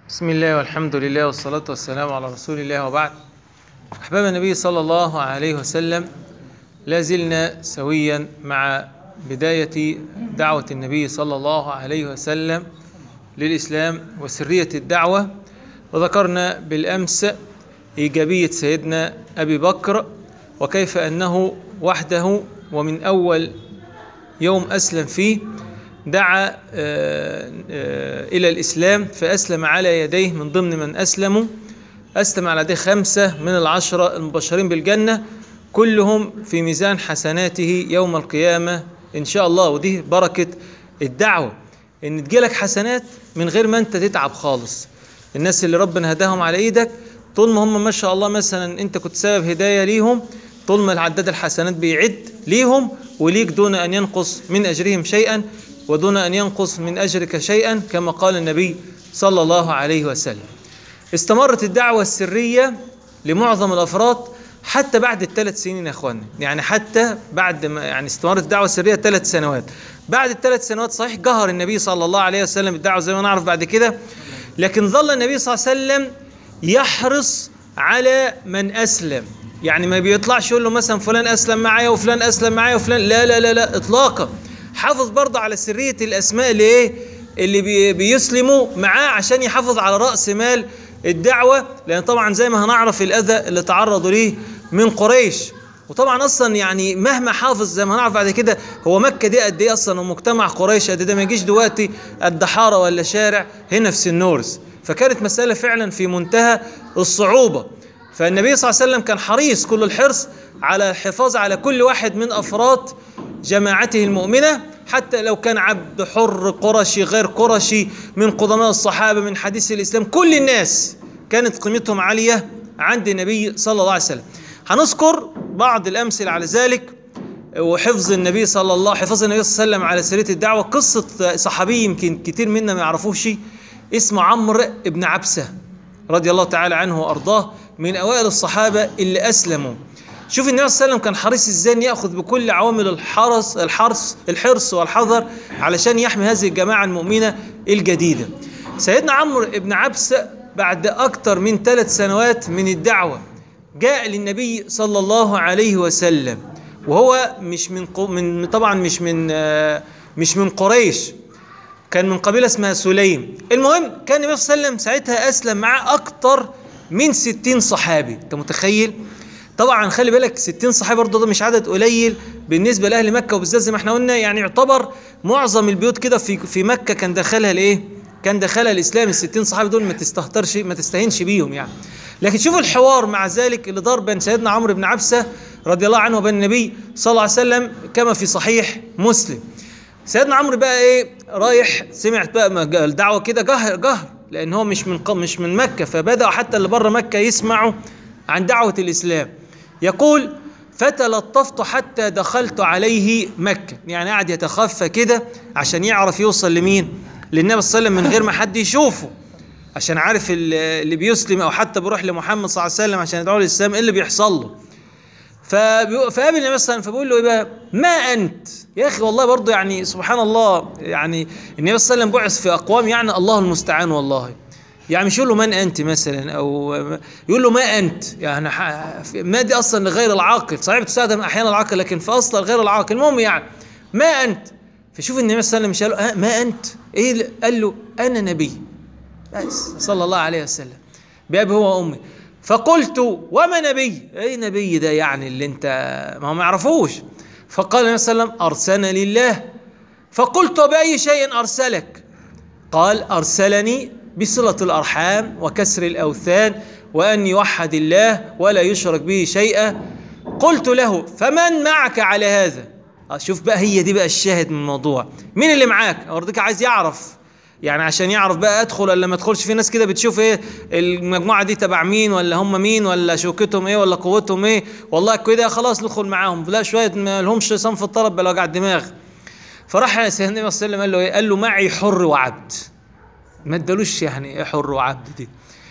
بسم الله والحمد لله والصلاة والسلام على رسول الله وبعد. أحباب النبي صلى الله عليه وسلم، لا زلنا سويا مع بداية دعوة النبي صلى الله عليه وسلم للإسلام وسرية الدعوة، وذكرنا بالأمس إيجابية سيدنا أبي بكر وكيف أنه وحده ومن أول يوم أسلم فيه دعا إلى الإسلام، فأسلم على يديه من ضمن من أسلم على يديه 5 من ال10 المبشرين بالجنة، كلهم في ميزان حسناته يوم القيامة إن شاء الله. ودي بركة الدعوة، إن تجيلك حسنات من غير ما أنت تتعب خالص. الناس اللي ربنا هداهم على إيدك، طول ما هم ما شاء الله مثلا أنت كنت سبب هداية ليهم، طول ما العداد الحسنات بيعد ليهم وليك دون أن ينقص من أجرهم شيئا ودون أن ينقص من أجرك شيئا، كما قال النبي صلى الله عليه وسلم. استمرت الدعوة السرية لمعظم الأفراد حتى بعد ال3 سنين يا أخوانا، يعني حتى بعد ما استمرت الدعوة السرية 3 سنوات. بعد ال3 سنوات صحيح جهر النبي صلى الله عليه وسلم الدعوة زي ما نعرف بعد كده، لكن ظل النبي صلى الله عليه وسلم يحرص على من أسلم. يعني ما بيطلعش يقول له مثلا فلان أسلم معايا وفلان أسلم معايا وفلان، لا لا لا لا إطلاقا. حافظ برضه على سرية الأسماء اللي بيسلموا معاه عشان يحافظ على رأس مال الدعوة، لأن طبعا زي ما هنعرف الأذى اللي تعرضوا ليه من قريش. وطبعا أصلا يعني مهما حافظ زي ما هنعرف بعد كده، هو مكة دي قد إيه أصلا، ومجتمع قريش قد إيه، ما يجيش دلوقتي قد حارة ولا شارع هنا في سنورس. فكانت مسألة فعلا في منتهى الصعوبة. فالنبي صلى الله عليه وسلم كان حريص كل الحرص على الحفاظ على كل واحد من أفراد جماعته المؤمنة، حتى لو كان عبد حر قرشي غير قرشي، من قدماء الصحابة، من حديث الإسلام، كل الناس كانت قيمتهم عالية عند النبي صلى الله عليه وسلم. هنذكر بعض الأمثلة على ذلك وحفظ النبي صلى الله عليه وسلم على سرية الدعوة. قصة صحابي يمكن كتير منا ما يعرفوش، اسمه عمرو بن عبسة رضي الله تعالى عنه وأرضاه، من أوائل الصحابة اللي أسلموا. شوف النبي صلى الله عليه وسلم كان حريص ازاي ان ياخذ بكل عوامل الحرص والحذر علشان يحمي هذه الجماعه المؤمنه الجديده. سيدنا عمرو بن عبسة بعد اكثر من 3 سنوات من الدعوه جاء للنبي صلى الله عليه وسلم، وهو مش من قريش، كان من قبيله اسمها سليم. المهم كان النبي صلى الله عليه وسلم ساعتها اسلم معاه اكثر من 60 صحابي. انت متخيل؟ طبعا خلي بالك 60 صحابي برضه ده مش عدد قليل بالنسبه لاهل مكه، وبالذات زي ما احنا قلنا يعني يعتبر معظم البيوت كده في مكه كان دخلها الاسلام. ال60 صحابي دول ما تستهينش بيهم يعني. لكن شوف الحوار مع ذلك اللي دار بين سيدنا عمرو بن عبسة رضي الله عنه وبين النبي صلى الله عليه وسلم كما في صحيح مسلم. سيدنا عمرو بقى رايح، سمعت بقى الدعوه كده جهر، لان هو مش من مكه، فبدأوا حتى اللي بره مكه يسمعوا عن دعوه الاسلام. يقول: فتلطفت حتى دخلت عليه مكة، يعني قاعد يتخفى كده عشان يعرف يوصل لمين؟ للنبي صلى الله عليه وسلم من غير ما حد يشوفه، عشان عارف اللي بيسلم او حتى بيروح لمحمد صلى الله عليه وسلم عشان يدعوه للاسلام ايه اللي بيحصل له. فقابل النبي صلى الله عليه وسلم فبيقول له: ايه بقى؟ ما انت يا اخي. والله برضه يعني سبحان الله، يعني النبي صلى الله عليه وسلم بعث في اقوام يعني الله المستعان والله. يعني مش يقول له من أنت مثلا، أو يقول له ما أنت، يعني ما دي أصلا لغير العاقل، صحيح بتستخدم أحيانا العاقل لكن في أصلا غير العاقل. المهم يعني ما أنت. فشوف النبي صلى الله عليه وسلم مش قال له ما أنت إيه، قال له أنا نبي بس صلى الله عليه وسلم بأبي هو وأمي. فقلت: وما نبي؟ أي نبي ده يعني اللي أنت ما يعرفوش؟ فقال النبي صلى الله عليه وسلم: أرسلني الله. فقلت: وبأي شيء أرسلك؟ قال: أرسلني بصلة الأرحام وكسر الأوثان وأن يوحد الله ولا يشرك به شيئا. قلت له: فمن معك على هذا؟ شوف بقى، هي دي بقى الشاهد من الموضوع. مين اللي معاك؟ أوريك عايز يعرف، يعني عشان يعرف بقى أدخل ولا ما أدخلش. في ناس كده بتشوف إيه المجموعة دي تبع مين، ولا هم مين، ولا شوكتهم إيه، ولا قوتهم إيه، والله كده خلاص ندخل معاهم. لا، شوية ما لهمش صنف الطلب بلا وجع الدماغ. فراح سيدنا النبي صلى الله عليه وسلم قال له إيه؟ قال له: معي حر وعبد. ما ادالوش يعني ايه حر وعبد دي.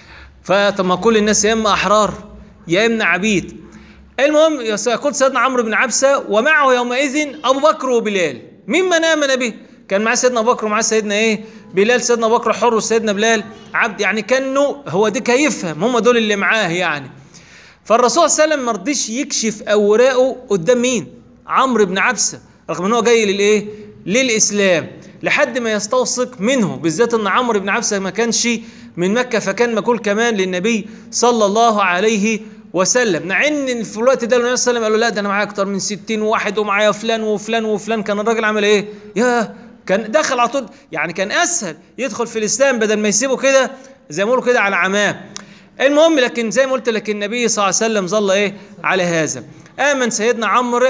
فطب ما كل الناس يا اما احرار يا اما عبيد. المهم يقول سيدنا عمرو بن عبسة: ومعه يومئذ ابو بكر وبلال ممن امن به. كان معاه سيدنا ابو بكر ومعاه سيدنا ايه بلال، سيدنا ابو بكر حر وسيدنا بلال عبد، يعني كانه هو ديك هيفهم هم دول اللي معاه يعني. فالرسول صلى الله عليه وسلم ما رضيش يكشف اوراقه قدام مين؟ عمرو بن عبسه، رغم ان هو جاي للايه؟ للاسلام، لحد ما يستوثق منه، بالذات ان عمرو بن عبسه ما كانش من مكه، فكان مجهول كمان للنبي صلى الله عليه وسلم. مع ان في الوقت ده النبي صلى الله عليه وسلم قال له لا ده انا معايا اكتر من 60 واحد ومعايا فلان وفلان وفلان. كان الراجل عمل ايه؟ يا كان دخل على طول، يعني كان اسهل يدخل في الاسلام بدل ما يسيبه كده زي ما يقولوا كده على عماه. المهم، لكن زي ما قلت لك النبي صلى الله عليه وسلم ظل ايه على هذا. امن سيدنا عمرو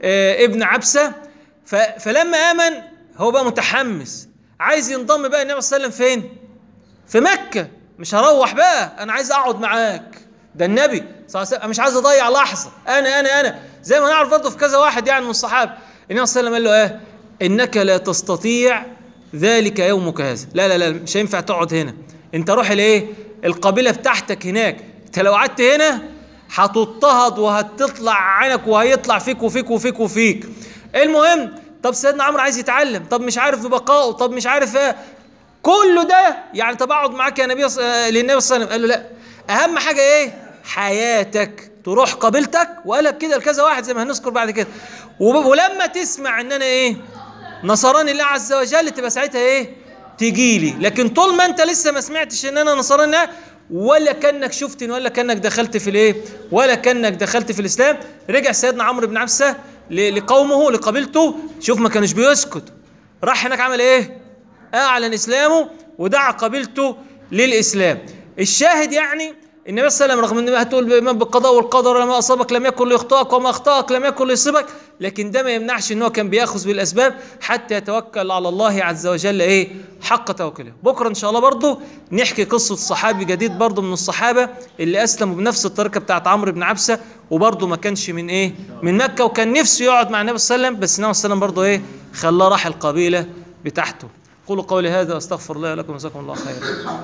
ابن عبسه، فلما امن هو بقى متحمس، عايز ينضم بقى النبي صلى الله عليه وسلم فين؟ في مكه. مش هروح بقى، انا عايز اقعد معاك، ده النبي صلى الله عليه وسلم، مش عايز اضيع لحظه، انا زي ما نعرف برضه في كذا واحد يعني من الصحابه. النبي صلى الله عليه وسلم قال له ايه؟ انك لا تستطيع ذلك يومك هذا، لا مش هينفع تقعد هنا، انت روح الايه؟ القبيله بتاعتك هناك، انت لو قعدت هنا هتضطهد وهتطلع عينك وهيطلع فيك وفيك وفيك وفيك. المهم، طب سيدنا عمرو عايز يتعلم، طب مش عارف ببقائه، طب مش عارف ايه كله ده يعني، طب اقعد معاك يا نبي للنبي صلى الله عليه وسلم. قال له لا، اهم حاجه ايه؟ حياتك، تروح قبيلتك. وقال لك كده لكذا واحد زي ما هنذكر بعد كده. ولما تسمع ان انا ايه؟ نصراني الله عز وجل، تبقى ساعتها ايه؟ تجي لي. لكن طول ما انت لسه ما سمعتش ان انا نصراني، ولا كانك شفتني، ولا كانك دخلت في الايه؟ ولا كانك دخلت في الاسلام. رجع سيدنا عمرو بن عبسه لقومه لقبيلته، شوف ما كانش بيسكت، راح هناك عمل ايه؟ اعلن اسلامه ودعا قبيلته للاسلام. الشاهد يعني النبي صلى الله عليه وسلم، رغم ان هتقول بالايمان بالقضاء والقدر، ما اصابك لم يكن ليخطئك وما اخطاك لم يكن ليصيبك، لكن ده ما يمنعش ان هو كان بياخذ بالاسباب حتى يتوكل على الله عز وجل ايه؟ حق توكله. بكره ان شاء الله برضه نحكي قصه صحابي جديد برضه من الصحابه اللي اسلموا بنفس الطريقه بتاعت عمرو بن عبسه، وبرضه ما كانش من ايه؟ من مكه، وكان نفسه يقعد مع النبي صلى الله عليه وسلم، بس النبي صلى الله عليه وسلم برضه ايه؟ خلاه راح القبيله بتاعته. قولوا قولي هذا واستغفر الله لكم، جزاكم الله خيرا.